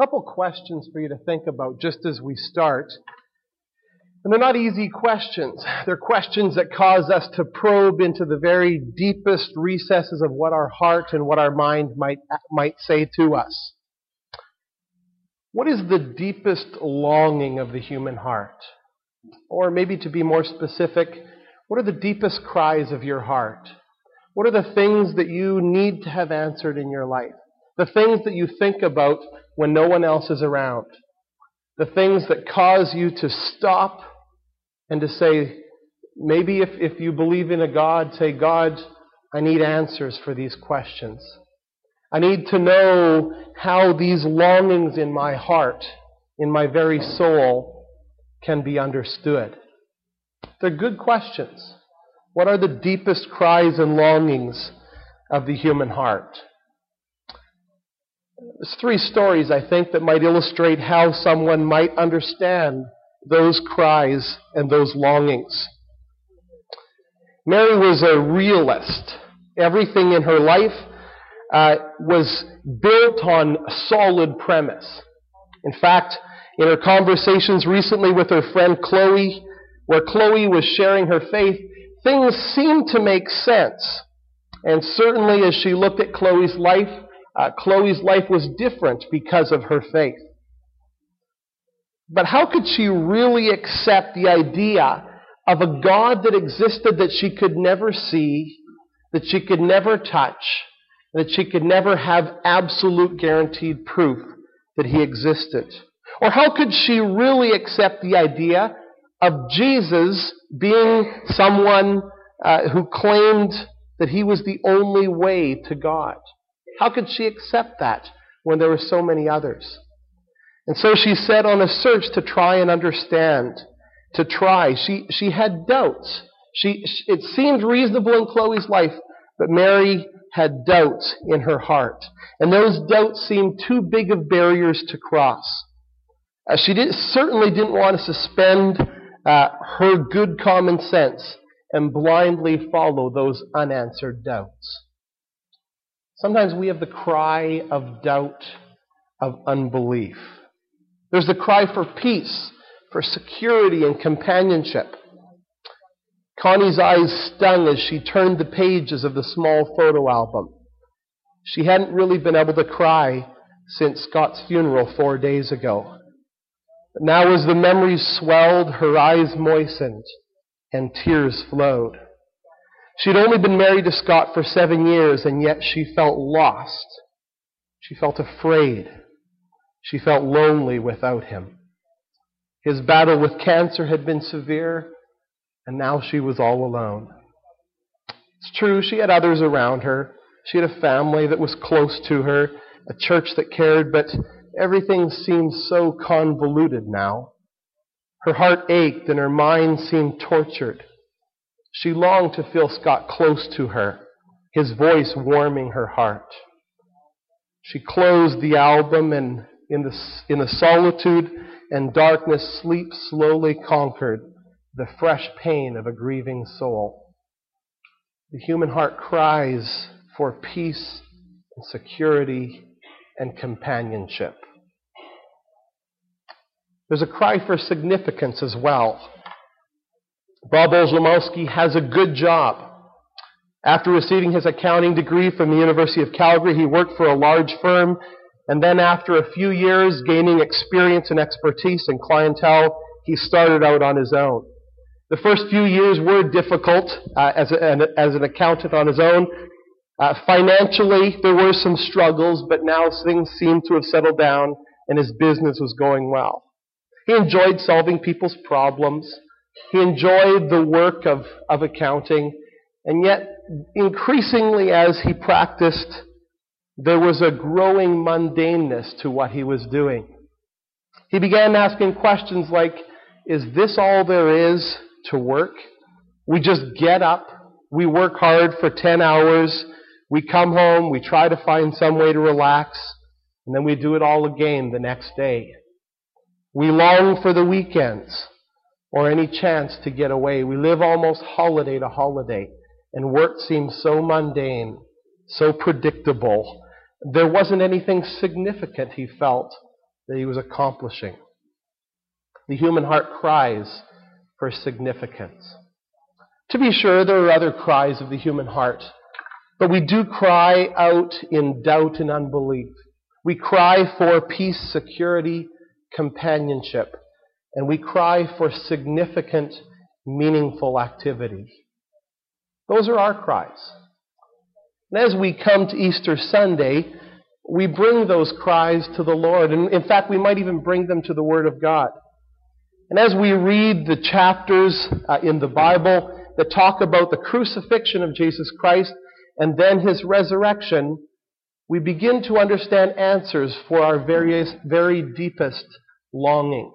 couple questions for you to think about just as we start. And they're not easy questions. They're questions that cause us to probe into the very deepest recesses of what our heart and what our mind might say to us. What is the deepest longing of the human heart? Or maybe to be more specific, what are the deepest cries of your heart? What are the things that you need to have answered in your life? The things that you think about when no one else is around. The things that cause you to stop and to say, maybe if you believe in a God, say, God, I need answers for these questions. I need to know how these longings in my heart, in my very soul, can be understood. They're good questions. What are the deepest cries and longings of the human heart? There's 3 stories, I think, that might illustrate how someone might understand those cries and those longings. Mary was a realist. Everything in her life was built on a solid premise. In fact, in her conversations recently with her friend Chloe, where Chloe was sharing her faith, things seemed to make sense. And certainly as she looked at Chloe's life was different because of her faith. But how could she really accept the idea of a God that existed that she could never see, that she could never touch, that she could never have absolute guaranteed proof that He existed? Or how could she really accept the idea of Jesus being someone who claimed that He was the only way to God? How could she accept that when there were so many others? And so she set on a search to try and understand, to try. She had doubts. It seemed reasonable in Chloe's life, but Mary had doubts in her heart. And those doubts seemed too big of barriers to cross. She certainly didn't want to suspend her good common sense and blindly follow those unanswered doubts. Sometimes we have the cry of doubt, of unbelief. There's the cry for peace, for security and companionship. Connie's eyes stung as she turned the pages of the small photo album. She hadn't really been able to cry since Scott's funeral 4 days ago. But now as the memories swelled, her eyes moistened and tears flowed. She'd only been married to Scott for 7 years, and yet she felt lost. She felt afraid. She felt lonely without him. His battle with cancer had been severe, and now she was all alone. It's true, she had others around her. She had a family that was close to her, a church that cared, but everything seemed so convoluted now. Her heart ached and her mind seemed tortured. She longed to feel Scott close to her, his voice warming her heart. She closed the album, and in the solitude and darkness, sleep slowly conquered the fresh pain of a grieving soul. The human heart cries for peace and security and companionship. There's a cry for significance as well. Bob Olszomowski has a good job. After receiving his accounting degree from the University of Calgary, he worked for a large firm, and then after a few years gaining experience and expertise and clientele, he started out on his own. The first few years were difficult as an accountant on his own. Financially, there were some struggles, but now things seemed to have settled down and his business was going well. He enjoyed solving people's problems. He enjoyed the work of accounting, and yet increasingly as he practiced, there was a growing mundaneness to what he was doing. He began asking questions like, is this all there is to work? We just get up, we work hard for 10 hours, we come home, we try to find some way to relax, and then we do it all again the next day. We long for the weekends or any chance to get away. We live almost holiday to holiday, and work seems so mundane, so predictable. There wasn't anything significant, he felt, that he was accomplishing. The human heart cries for significance. To be sure, there are other cries of the human heart, but we do cry out in doubt and unbelief. We cry for peace, security, companionship, and we cry for significant, meaningful activity. Those are our cries. And as we come to Easter Sunday, we bring those cries to the Lord. And in fact, we might even bring them to the Word of God. And as we read the chapters in the Bible that talk about the crucifixion of Jesus Christ and then His resurrection, we begin to understand answers for our very deepest longings.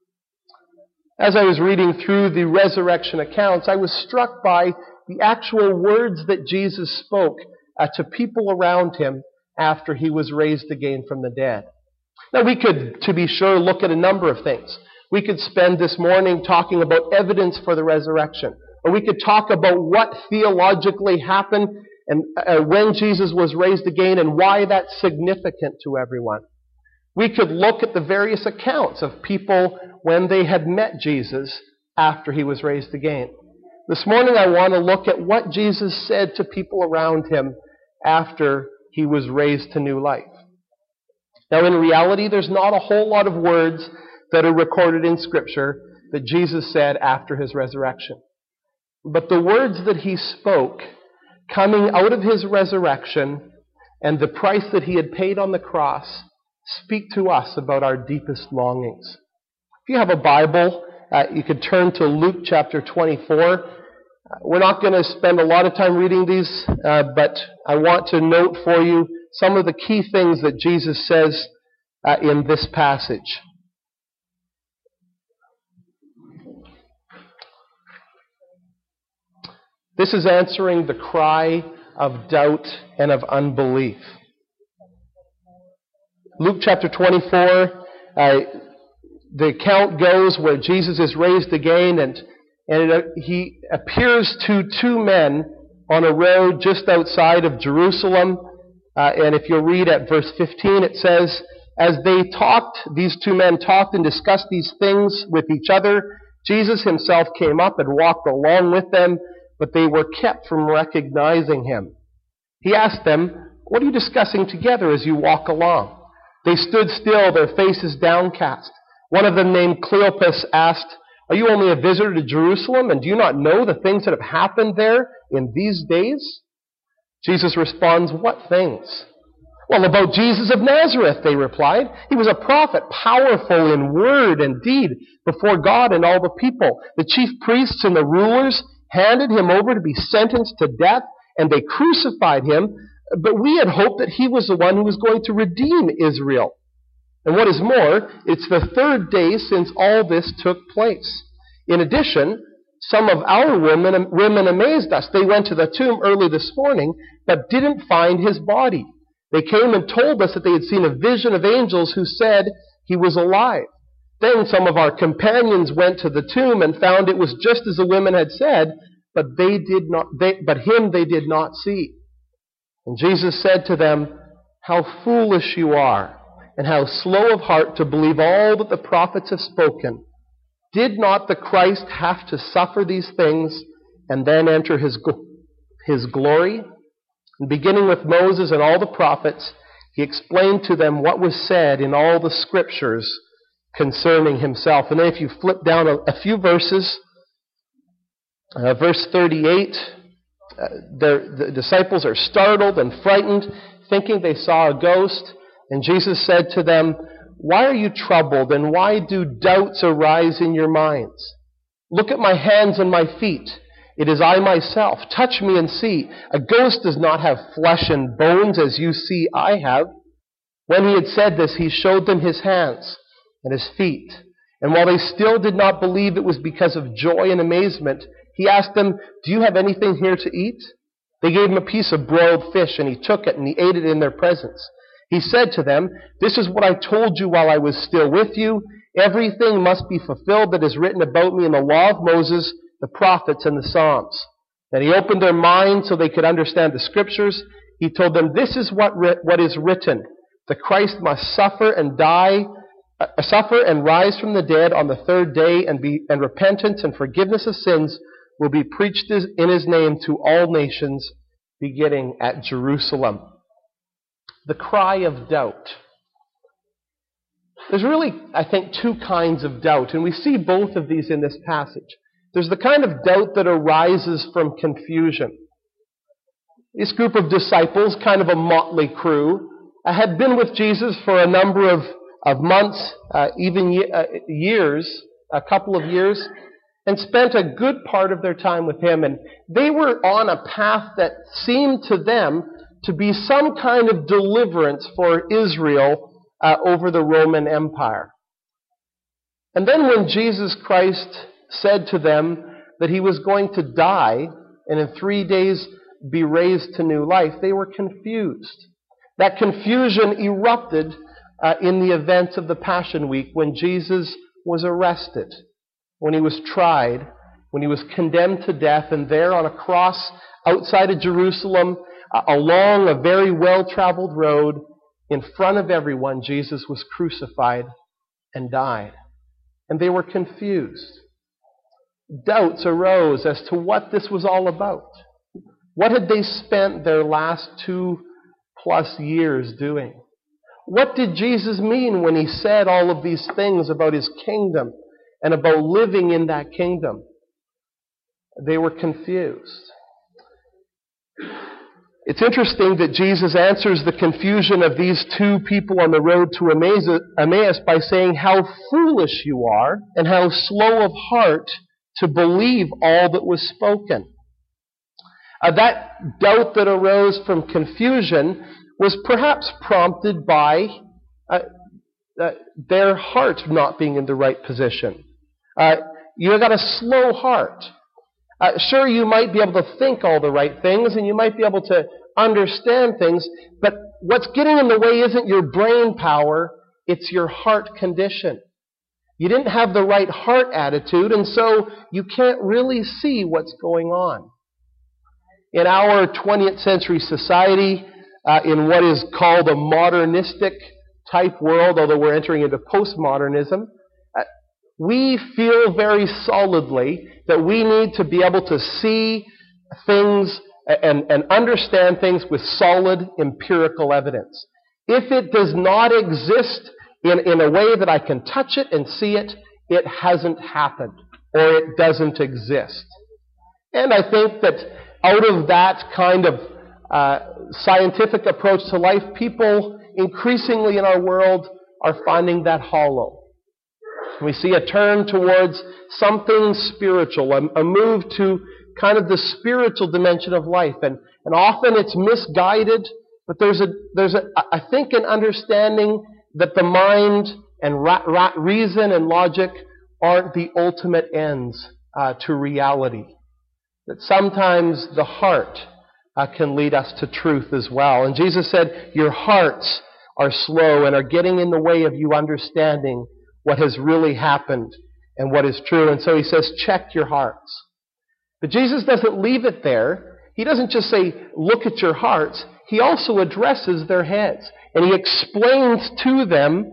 As I was reading through the resurrection accounts, I was struck by the actual words that Jesus spoke to people around Him after He was raised again from the dead. Now we could, to be sure, look at a number of things. We could spend this morning talking about evidence for the resurrection. Or we could talk about what theologically happened and when Jesus was raised again and why that's significant to everyone. We could look at the various accounts of people when they had met Jesus after He was raised again. This morning I want to look at what Jesus said to people around Him after He was raised to new life. Now in reality, there's not a whole lot of words that are recorded in Scripture that Jesus said after His resurrection. But the words that He spoke coming out of His resurrection and the price that He had paid on the cross speak to us about our deepest longings. If you have a Bible, you could turn to Luke chapter 24. We're not going to spend a lot of time reading these, but I want to note for you some of the key things that Jesus says in this passage. This is answering the cry of doubt and of unbelief. Luke chapter 24, the account goes where Jesus is raised again, and He appears to two men on a road just outside of Jerusalem. And if you'll read at verse 15, it says, as they talked, these two men talked and discussed these things with each other, Jesus Himself came up and walked along with them, but they were kept from recognizing Him. He asked them, what are you discussing together as you walk along? They stood still, their faces downcast. One of them, named Cleopas, asked, are you only a visitor to Jerusalem, and do you not know the things that have happened there in these days? Jesus responds, what things? Well, about Jesus of Nazareth, they replied. He was a prophet, powerful in word and deed before God and all the people. The chief priests and the rulers handed Him over to be sentenced to death, and they crucified Him. But we had hoped that He was the one who was going to redeem Israel. And what is more, it's the third day since all this took place. In addition, some of our women amazed us. They went to the tomb early this morning, but didn't find His body. They came and told us that they had seen a vision of angels who said He was alive. Then some of our companions went to the tomb and found it was just as the women had said, but Him they did not see. And Jesus said to them, how foolish you are, and how slow of heart to believe all that the prophets have spoken. Did not the Christ have to suffer these things and then enter His glory? And beginning with Moses and all the prophets, He explained to them what was said in all the Scriptures concerning Himself. And then if you flip down a few verses, verse 38, the disciples are startled and frightened, thinking they saw a ghost. And Jesus said to them, why are you troubled, and why do doubts arise in your minds? Look at my hands and my feet. It is I myself. Touch me and see. A ghost does not have flesh and bones as you see I have. When He had said this, He showed them His hands and His feet. And while they still did not believe it was because of joy and amazement, He asked them, do you have anything here to eat? They gave Him a piece of broiled fish, and He took it and He ate it in their presence. He said to them, this is what I told you while I was still with you. Everything must be fulfilled that is written about me in the law of Moses, the prophets, and the Psalms. Then He opened their minds so they could understand the Scriptures. He told them, this is what is written. The Christ must suffer and die, suffer and rise from the dead on the third day, and repentance and forgiveness of sins will be preached in his name to all nations, beginning at Jerusalem. The cry of doubt. There's really, I think, two kinds of doubt, and we see both of these in this passage. There's the kind of doubt that arises from confusion. This group of disciples, kind of a motley crew, had been with Jesus for a number of months, even years, a couple of years, and spent a good part of their time with him. And they were on a path that seemed to them to be some kind of deliverance for Israel over the Roman Empire. And then when Jesus Christ said to them that he was going to die and in 3 days be raised to new life, they were confused. That confusion erupted in the events of the Passion Week when Jesus was arrested, when he was tried, when he was condemned to death, and there on a cross outside of Jerusalem, along a very well-traveled road, in front of everyone, Jesus was crucified and died. And they were confused. Doubts arose as to what this was all about. What had they spent their last 2+ years doing? What did Jesus mean when he said all of these things about his kingdom and about living in that kingdom? They were confused. It's interesting that Jesus answers the confusion of these two people on the road to Emmaus by saying how foolish you are and how slow of heart to believe all that was spoken. That doubt that arose from confusion was perhaps prompted by their heart not being in the right position. You got a slow heart. Sure, you might be able to think all the right things and you might be able to understand things, but what's getting in the way isn't your brain power, it's your heart condition. You didn't have the right heart attitude, and so you can't really see what's going on. In our 20th century society, in what is called a modernistic type world, although we're entering into postmodernism, we feel very solidly that we need to be able to see things and understand things with solid empirical evidence. If it does not exist in a way that I can touch it and see it, it hasn't happened, or it doesn't exist. And I think that out of that kind of scientific approach to life, people increasingly in our world are finding that hollow. We see a turn towards something spiritual, a move to kind of the spiritual dimension of life. And often it's misguided, but there's I think an understanding that the mind and reason and logic aren't the ultimate ends to reality. That sometimes the heart can lead us to truth as well. And Jesus said, your hearts are slow and are getting in the way of you understanding what has really happened and what is true. And so he says, check your hearts. But Jesus doesn't leave it there. He doesn't just say, look at your hearts. He also addresses their heads. And he explains to them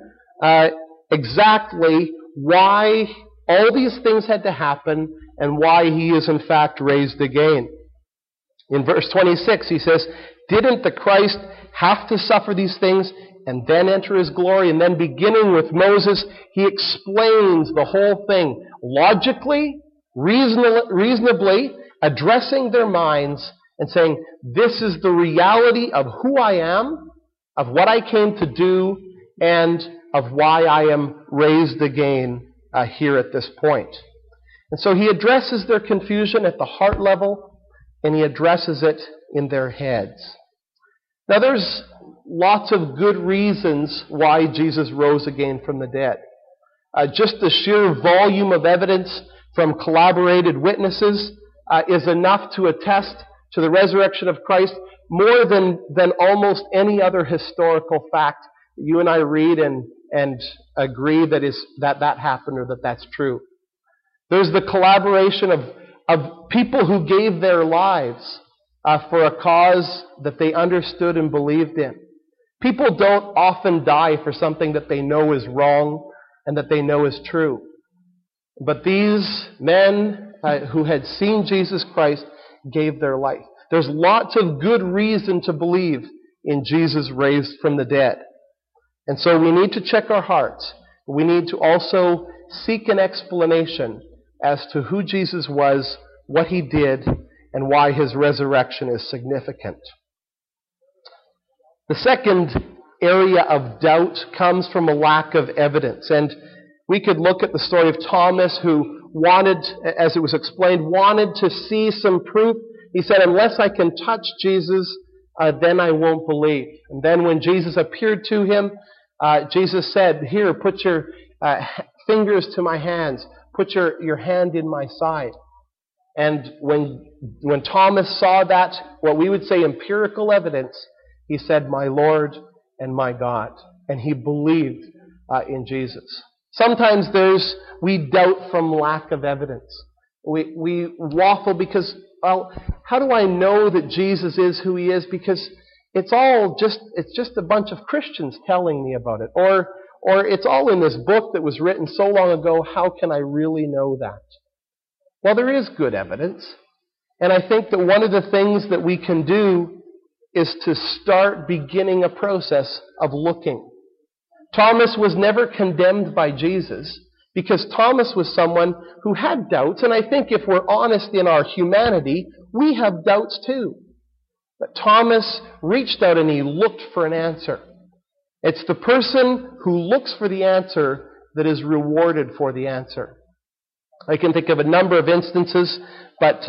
exactly why all these things had to happen and why he is in fact raised again. In verse 26, he says, didn't the Christ have to suffer these things and then enter his glory? And then beginning with Moses, he explains the whole thing logically, reasonably, addressing their minds and saying, this is the reality of who I am, of what I came to do, and of why I am raised again here at this point. And so he addresses their confusion at the heart level, and he addresses it in their heads. Now there's lots of good reasons why Jesus rose again from the dead. Just the sheer volume of evidence from collaborated witnesses is enough to attest to the resurrection of Christ more than almost any other historical fact that you and I read and agree that happened or that's true. There's the collaboration of people who gave their lives for a cause that they understood and believed in. People don't often die for something that they know is wrong and that they know is true. But these men who had seen Jesus Christ gave their life. There's lots of good reason to believe in Jesus raised from the dead. And so we need to check our hearts. We need to also seek an explanation as to who Jesus was, what he did, and why his resurrection is significant. The second area of doubt comes from a lack of evidence. And we could look at the story of Thomas, who wanted, as it was explained, wanted to see some proof. He said, unless I can touch Jesus, then I won't believe. And then when Jesus appeared to him, Jesus said, here, put your fingers to my hands. Put your hand in my side. And when Thomas saw that, what we would say empirical evidence, he said, my Lord and my God. And he believed in Jesus. Sometimes we doubt from lack of evidence. We waffle because, well, how do I know that Jesus is who he is? Because it's just a bunch of Christians telling me about it. Or it's all in this book that was written so long ago, how can I really know that? Well, there is good evidence. And I think that one of the things that we can do is to start beginning a process of looking. Thomas was never condemned by Jesus because Thomas was someone who had doubts. And I think if we're honest in our humanity, we have doubts too. But Thomas reached out and he looked for an answer. It's the person who looks for the answer that is rewarded for the answer. I can think of a number of instances, but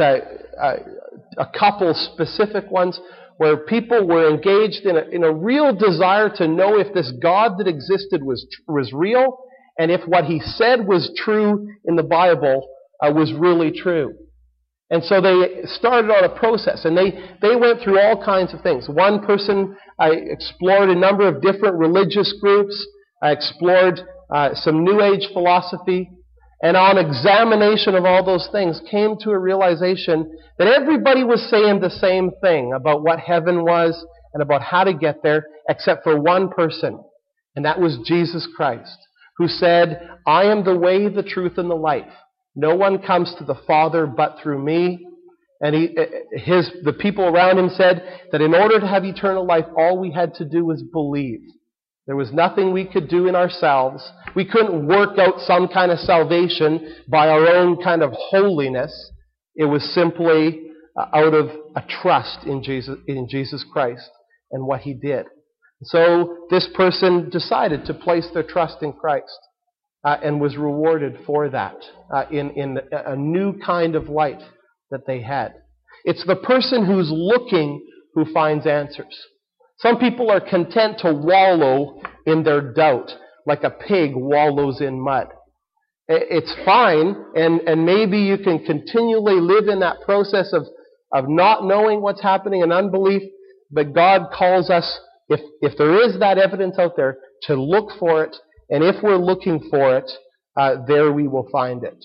a couple specific ones where people were engaged in a real desire to know if this God that existed was real, and if what he said was true in the Bible was really true. And so they started on a process, and they went through all kinds of things. One person explored a number of different religious groups, explored some New Age philosophy, and on examination of all those things, came to a realization that everybody was saying the same thing about what heaven was and about how to get there, except for one person, and that was Jesus Christ, who said, I am the way, the truth, and the life. No one comes to the Father but through me. And the people around him said that in order to have eternal life, all we had to do was believe. There was nothing we could do in ourselves. We couldn't work out some kind of salvation by our own kind of holiness. It was simply out of a trust in Jesus Christ and what he did. So this person decided to place their trust in Christ and was rewarded for that in a new kind of life that they had. It's the person who's looking who finds answers. Some people are content to wallow in their doubt, like a pig wallows in mud. It's fine, and maybe you can continually live in that process of not knowing what's happening and unbelief, but God calls us, if there is that evidence out there, to look for it, and if we're looking for it, there we will find it.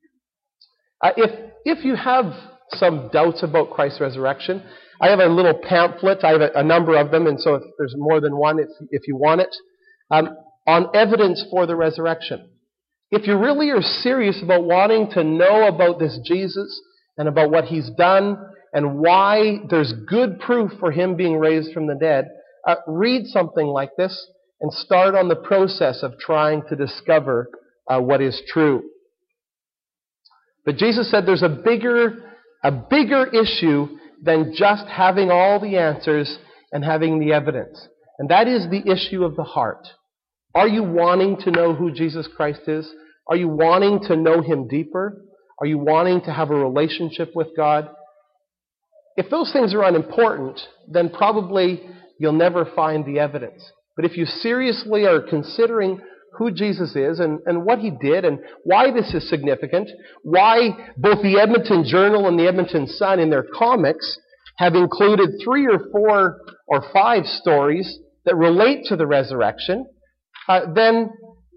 If you have some doubts about Christ's resurrection, I have a little pamphlet. I have a number of them, and so if there's more than one, if you want it, on evidence for the resurrection. If you really are serious about wanting to know about this Jesus and about what he's done and why there's good proof for him being raised from the dead, read something like this and start on the process of trying to discover what is true. But Jesus said there's a bigger issue than just having all the answers and having the evidence. And that is the issue of the heart. Are you wanting to know who Jesus Christ is? Are you wanting to know him deeper? Are you wanting to have a relationship with God? If those things are unimportant, then probably you'll never find the evidence. But if you seriously are considering who Jesus is and what he did and why this is significant, why both the Edmonton Journal and the Edmonton Sun in their comics have included 3 or 4 or 5 stories that relate to the resurrection, then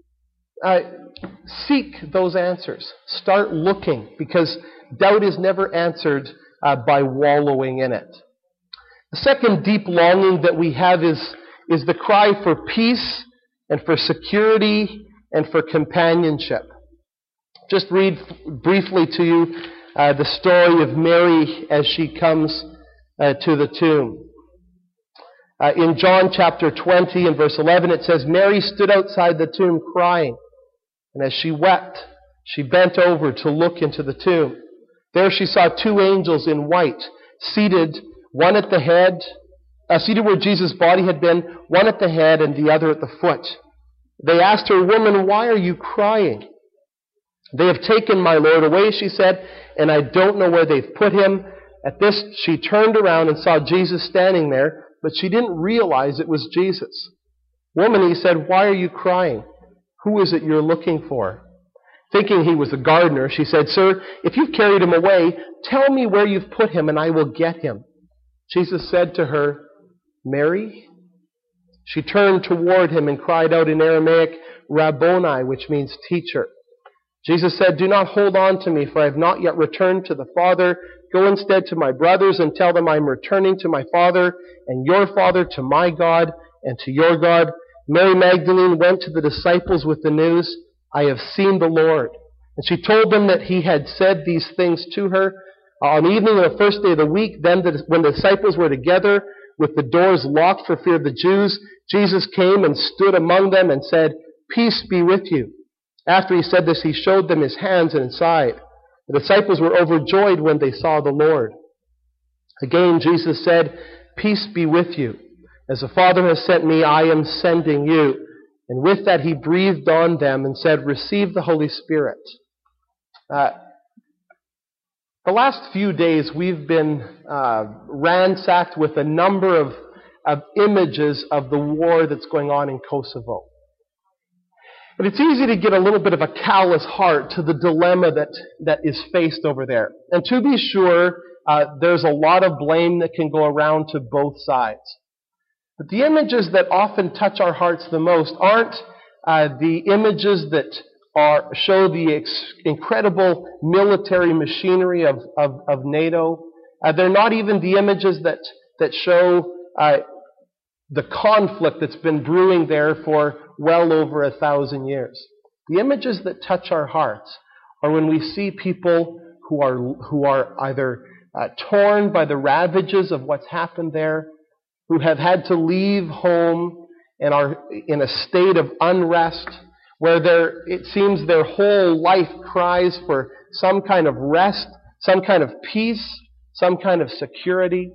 seek those answers. Start looking, because doubt is never answered by wallowing in it. The second deep longing that we have is the cry for peace and for security and for companionship. Just read briefly to you the story of Mary as she comes to the tomb. In John chapter 20 and verse 11 it says, Mary stood outside the tomb crying, and as she wept, she bent over to look into the tomb. There she saw two angels in white, seated, one at the head, seated where Jesus' body had been, one at the head and the other at the foot. They asked her, Woman, why are you crying? They have taken my Lord away, she said, and I don't know where they've put him. At this, she turned around and saw Jesus standing there, but she didn't realize it was Jesus. Woman, he said, why are you crying? Who is it you're looking for? Thinking he was a gardener, she said, Sir, if you've carried him away, tell me where you've put him and I will get him. Jesus said to her, Mary? She turned toward him and cried out in Aramaic, Rabboni, which means teacher. Jesus said, Do not hold on to me, for I have not yet returned to the Father. Go instead to my brothers and tell them I am returning to my Father and your Father, to my God and to your God. Mary Magdalene went to the disciples with the news, I have seen the Lord. And she told them that he had said these things to her. On the evening of the first day of the week, then when the disciples were together, with the doors locked for fear of the Jews, Jesus came and stood among them and said, Peace be with you. After he said this, he showed them his hands and his side. The disciples were overjoyed when they saw the Lord. Again, Jesus said, Peace be with you. As the Father has sent me, I am sending you. And with that, he breathed on them and said, Receive the Holy Spirit. The last few days, we've been ransacked with a number of images of the war that's going on in Kosovo. And it's easy to get a little bit of a callous heart to the dilemma that is faced over there. And to be sure, there's a lot of blame that can go around to both sides. But the images that often touch our hearts the most aren't the images that show the incredible military machinery of NATO. They're not even the images that show the conflict that's been brewing there for well over 1,000 years. The images that touch our hearts are when we see people who are either torn by the ravages of what's happened there, who have had to leave home and are in a state of unrest, where it seems their whole life cries for some kind of rest, some kind of peace, some kind of security.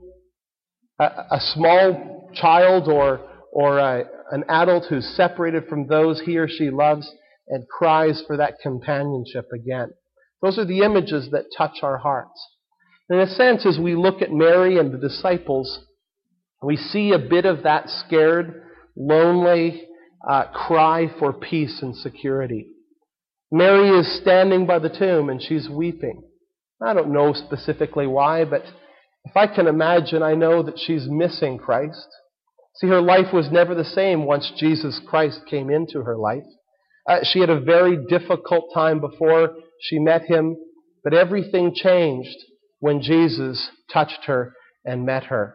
A small child or an adult who's separated from those he or she loves and cries for that companionship again. Those are the images that touch our hearts. In a sense, as we look at Mary and the disciples, we see a bit of that scared, lonely cry for peace and security. Mary is standing by the tomb and she's weeping. I don't know specifically why, but if I can imagine, I know that she's missing Christ. See, her life was never the same once Jesus Christ came into her life. She had a very difficult time before she met him, but everything changed when Jesus touched her and met her.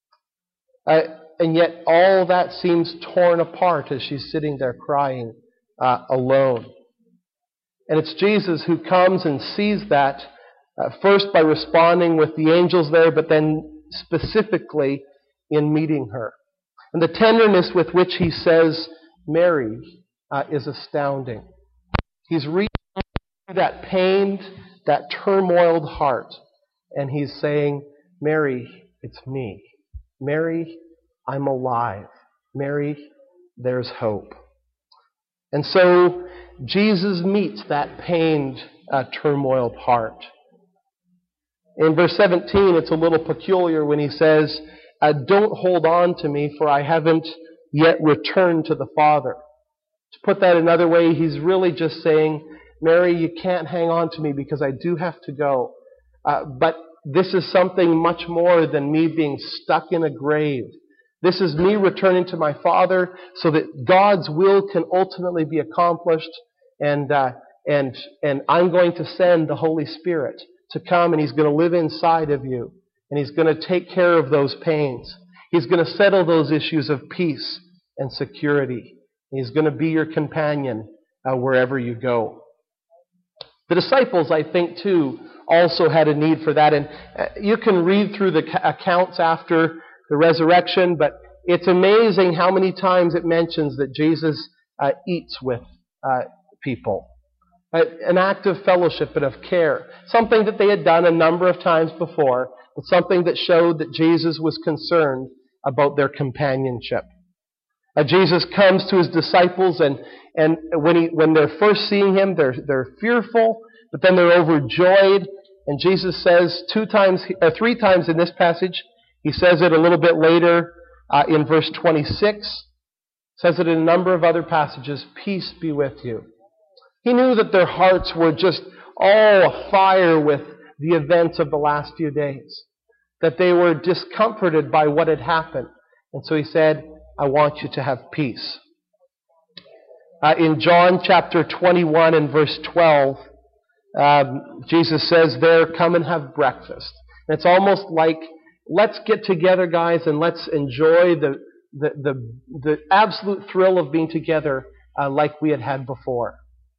And yet all that seems torn apart as she's sitting there crying alone. And it's Jesus who comes and sees that, first by responding with the angels there, but then specifically in meeting her. And the tenderness with which he says, Mary, is astounding. He's reaching through that pained, that turmoiled heart, and he's saying, Mary, it's me. Mary, I'm alive. Mary, there's hope. And so Jesus meets that pained, turmoiled heart. In verse 17, it's a little peculiar when he says, Don't hold on to me, for I haven't yet returned to the Father. To put that another way, he's really just saying, Mary, you can't hang on to me because I do have to go. But this is something much more than me being stuck in a grave. This is me returning to my Father so that God's will can ultimately be accomplished, and I'm going to send the Holy Spirit to come, and He's going to live inside of you, and He's going to take care of those pains. He's going to settle those issues of peace and security. He's going to be your companion wherever you go. The disciples, I think, too, also had a need for that. And you can read through the accounts after the resurrection, but it's amazing how many times it mentions that Jesus eats with people. An act of fellowship and of care. Something that they had done a number of times before, but something that showed that Jesus was concerned about their companionship. Jesus comes to his disciples, and when they're first seeing him, they're fearful, but then they're overjoyed. And Jesus says 3 times in this passage. He says it a little bit later in verse 26. Says it in a number of other passages. Peace be with you. He knew that their hearts were just all afire with the events of the last few days. That they were discomforted by what had happened. And so he said, I want you to have peace. In John chapter 21 and verse 12, Jesus says there, come and have breakfast. And it's almost like, let's get together, guys, and let's enjoy the absolute thrill of being together like we had before.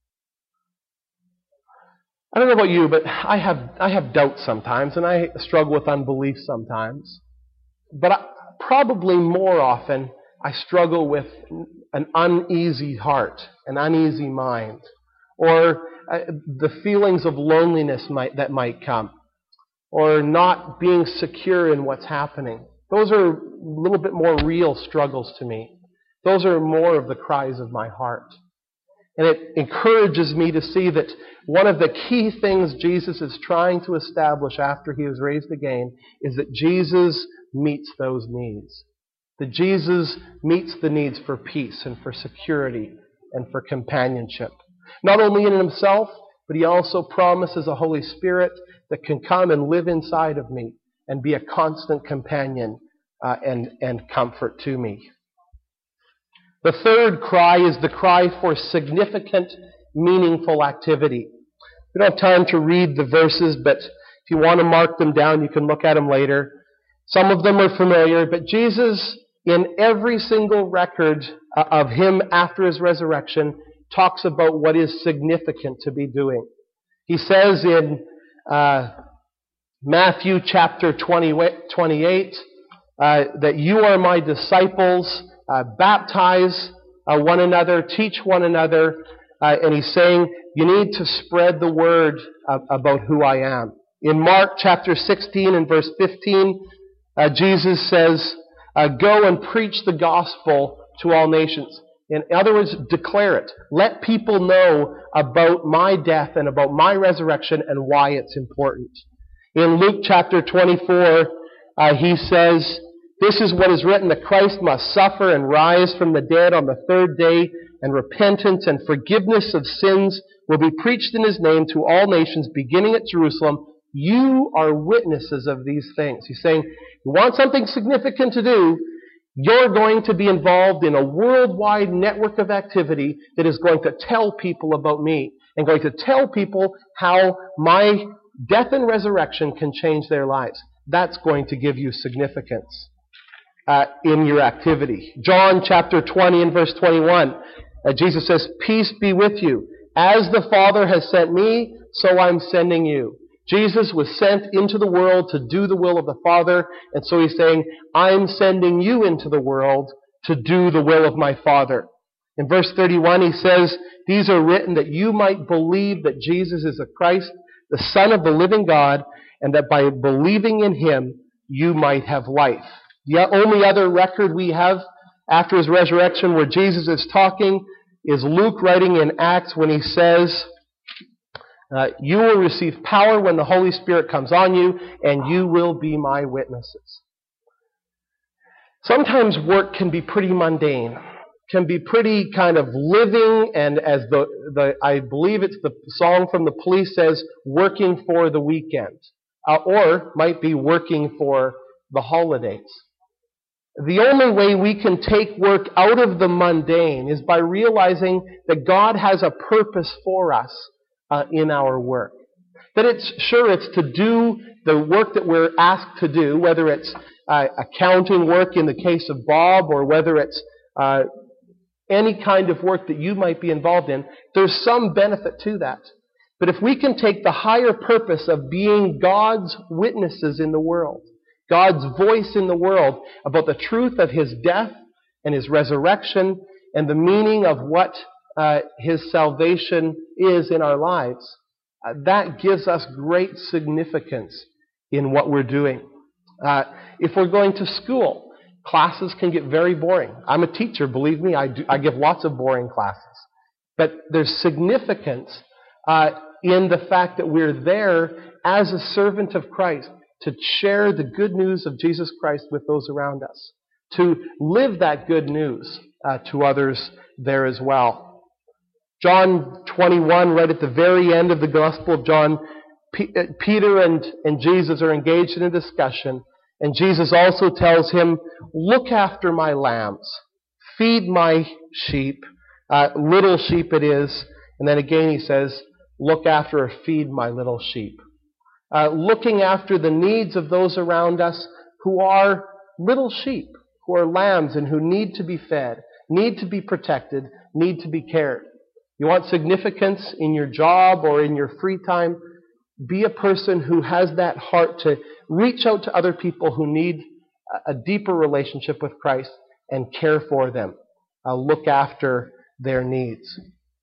I don't know about you, but I have doubts sometimes, and I struggle with unbelief sometimes. But probably more often, I struggle with an uneasy heart, an uneasy mind, or the feelings of loneliness that might come, or not being secure in what's happening. Those are a little bit more real struggles to me. Those are more of the cries of my heart. And it encourages me to see that one of the key things Jesus is trying to establish after he was raised again is that Jesus meets those needs. That Jesus meets the needs for peace and for security and for companionship. Not only in himself, but he also promises a Holy Spirit that can come and live inside of me and be a constant companion and comfort to me. The third cry is the cry for significant, meaningful activity. We don't have time to read the verses, but if you want to mark them down, you can look at them later. Some of them are familiar, but Jesus, in every single record of him after his resurrection, talks about what is significant to be doing. He says in Matthew chapter 28 that you are my disciples, baptize one another, teach one another, and he's saying you need to spread the word about who I am. In Mark chapter 16 and verse 15, Jesus says, go and preach the gospel to all nations. In other words, declare it. Let people know about my death and about my resurrection and why it's important. In Luke chapter 24, he says, this is what is written, that Christ must suffer and rise from the dead on the third day, and repentance and forgiveness of sins will be preached in his name to all nations, beginning at Jerusalem. You are witnesses of these things. He's saying, you want something significant to do, you're going to be involved in a worldwide network of activity that is going to tell people about me and going to tell people how my death and resurrection can change their lives. That's going to give you significance in your activity. John chapter 20 and verse 21, Jesus says, peace be with you. As the Father has sent me, so I'm sending you. Jesus was sent into the world to do the will of the Father, and so he's saying, I'm sending you into the world to do the will of my Father. In verse 31, he says, these are written that you might believe that Jesus is the Christ, the Son of the living God, and that by believing in him, you might have life. The only other record we have after his resurrection where Jesus is talking is Luke writing in Acts when he says, you will receive power when the Holy Spirit comes on you, and you will be my witnesses. Sometimes work can be pretty mundane, can be pretty kind of living, and as I believe it's the song from the Police says, working for the weekend, or might be working for the holidays. The only way we can take work out of the mundane is by realizing that God has a purpose for us in our work. That it's to do the work that we're asked to do, whether it's accounting work in the case of Bob, or whether it's any kind of work that you might be involved in, there's some benefit to that. But if we can take the higher purpose of being God's witnesses in the world, God's voice in the world about the truth of His death and His resurrection and the meaning of what His salvation is in our lives, that gives us great significance in what we're doing. If we're going to school, classes can get very boring. I'm a teacher, believe me, I give lots of boring classes. But there's significance in the fact that we're there as a servant of Christ to share the good news of Jesus Christ with those around us, to live that good news to others there as well. John 21, right at the very end of the Gospel of John, Peter and Jesus are engaged in a discussion, and Jesus also tells him, look after my lambs, feed my sheep, little sheep it is, and then again he says, look after or feed my little sheep. Looking after the needs of those around us who are little sheep, who are lambs and who need to be fed, need to be protected, need to be cared. You want significance in your job or in your free time? Be a person who has that heart to reach out to other people who need a deeper relationship with Christ and care for them. Look after their needs.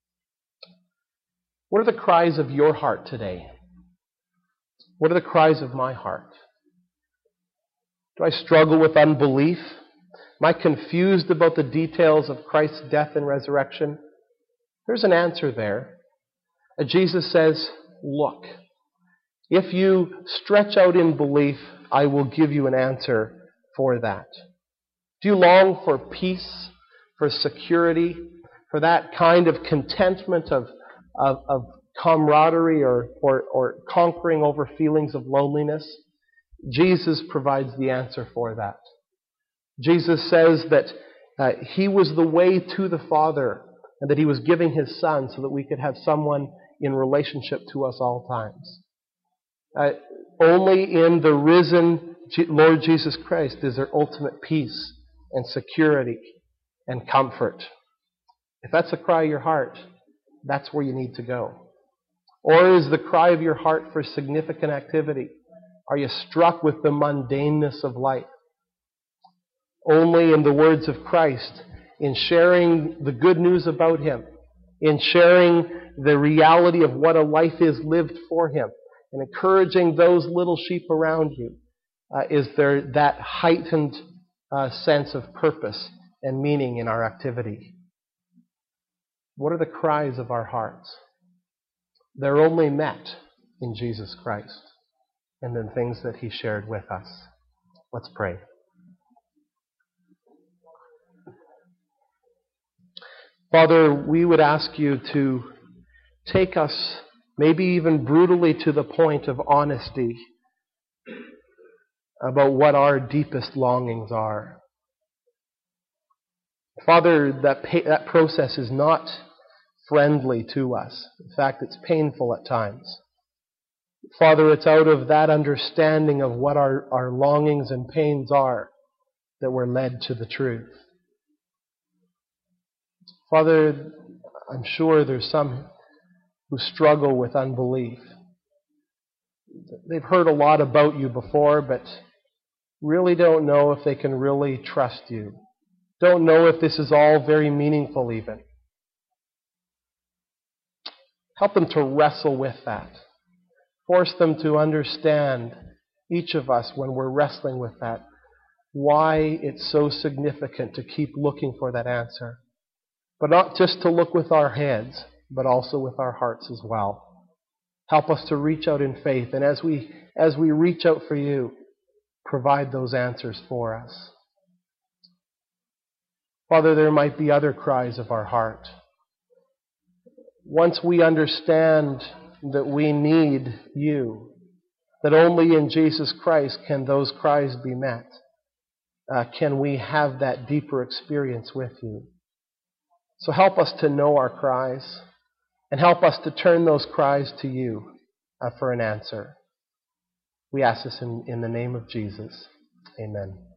What are the cries of your heart today? What are the cries of my heart? Do I struggle with unbelief? Am I confused about the details of Christ's death and resurrection? There's an answer there. Jesus says, look. If you stretch out in belief, I will give you an answer for that. Do you long for peace, for security, for that kind of contentment of camaraderie or conquering over feelings of loneliness? Jesus provides the answer for that. Jesus says that He was the way to the Father and that He was giving His Son so that we could have someone in relationship to us all times. Only in the risen Lord Jesus Christ is there ultimate peace and security and comfort. If that's the cry of your heart, that's where you need to go. Or is the cry of your heart for significant activity? Are you struck with the mundaneness of life? Only in the words of Christ, in sharing the good news about Him, in sharing the reality of what a life is lived for Him, and encouraging those little sheep around you, is there that heightened sense of purpose and meaning in our activity. What are the cries of our hearts? They're only met in Jesus Christ and in things that He shared with us. Let's pray. Father, we would ask You to take us maybe even brutally to the point of honesty about what our deepest longings are. Father, that process is not friendly to us. In fact, it's painful at times. Father, it's out of that understanding of what our longings and pains are that we're led to the truth. Father, I'm sure there's some who struggle with unbelief. They've heard a lot about You before, but really don't know if they can really trust You. Don't know if this is all very meaningful even. Help them to wrestle with that. Force them to understand, each of us, when we're wrestling with that, why it's so significant to keep looking for that answer. But not just to look with our heads, but also with our hearts as well. Help us to reach out in faith, and as we reach out for You, provide those answers for us. Father, there might be other cries of our heart. Once we understand that we need You, that only in Jesus Christ can those cries be met, can we have that deeper experience with You. So help us to know our cries, and help us to turn those cries to You for an answer. We ask this in the name of Jesus. Amen.